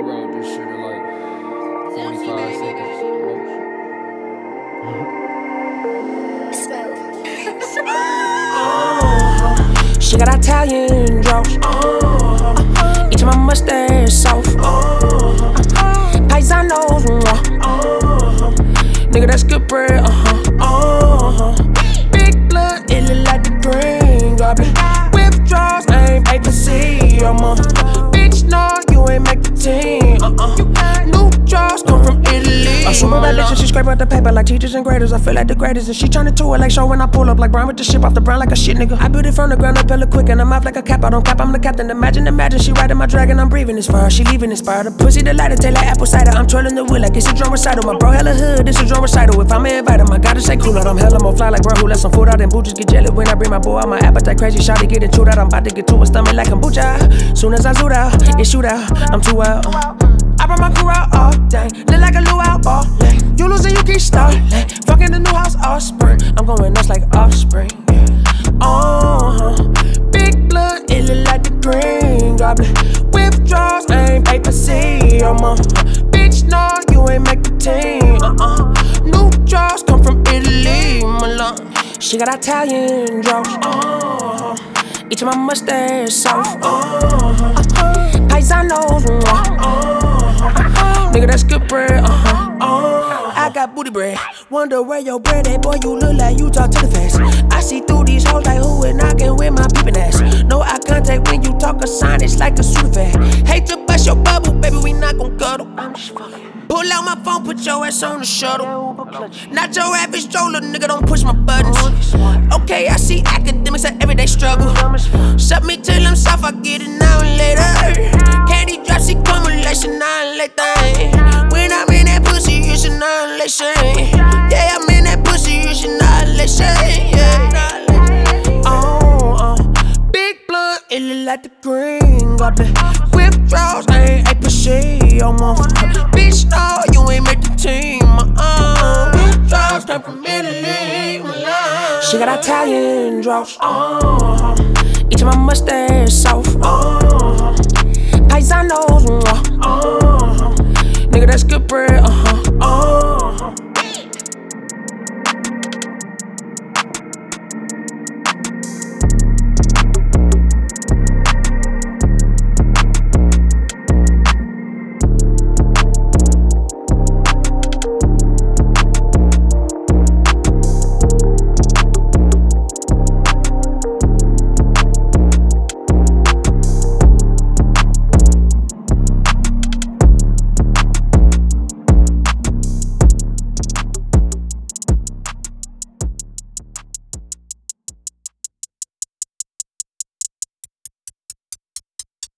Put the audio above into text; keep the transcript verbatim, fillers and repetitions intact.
wrote this shit in like forty-five seconds. uh-huh. She got Italian draws. Uh-huh. Each of my mustache soft. Uh-huh. Paisanos. Uh-huh. Nigga, that's good bread. Uh-huh. Uh-huh. Big blood, it look like the green goblin. Whip draws, I ain't paid to see your mom. Bitch, no, you ain't make the team. Uh-uh. New draws come from Italy. A super bad bitch and she scrape out the paper like teachers and graders. I feel like the greatest and she turn it to it like show when I pull up like Brian with the ship off the brown like a shit nigga. I built it from the ground up hella quick and I'm off like a cap. I don't cap, I'm the captain. Imagine, imagine she riding my dragon. I'm breathing this fire. She leaving inspired. The pussy the lighter, taste like apple cider. I'm twirling the wheel like it's a drum recital. My bro hella hood, this a drum recital. If I'm invited, my gotta say cool out. I'm hella more fly like bro who let some food out and booties get jelly when I bring my boy out. My appetite crazy, shawty getting chewed out. I'm about to get to a stomach like kombucha. Soon as I zoot out, it shoot out. I'm too wild. I brought my crew out all day. Look like a luau all day. You lose and you keep starting. Fucking the new house all spring. I'm going nuts like offspring. Uh-huh. Big blood, it look like the green goblin. Whip draws, I ain't paid to see your mom. Bitch, no, you ain't make the team. Uh-uh. New draws come from Italy, Milan. She got Italian draws. Uh-huh. Each of my mustache soft. Uh-huh. Paisanos. Uh-huh. Nigga, that's good bread. Uh-huh. Uh-huh. I got booty bread. Wonder where your bread at, boy. You look like you talk to the fast. I see through these hoes like who and knocking with my peeping ass. No eye contact when you talk a sign, it's like a Sudafed. Hate to bust your bubble, baby, we not gon' cuddle. I'm just fucking. Pull out my phone, put your ass on the shuttle. Not your average stroller, nigga, don't push my buttons. Okay, I see academics at everyday struggle. Shut me till I'm soft, I get it now and later. Candy drop, she cumulation, annihilation. When I'm in that pussy, it's annihilation. Yeah, I'm in that pussy, it's annihilation. Yeah. Oh, uh, big blood, it look like the green goblin. Whip draws, I ain't ate pussy, yo, motherfucker. Bitch, no, you ain't make the team, uh-uh. Whip draws come from Italy, Milan. She got Italian draws, uh-huh. Each of my mustache soft.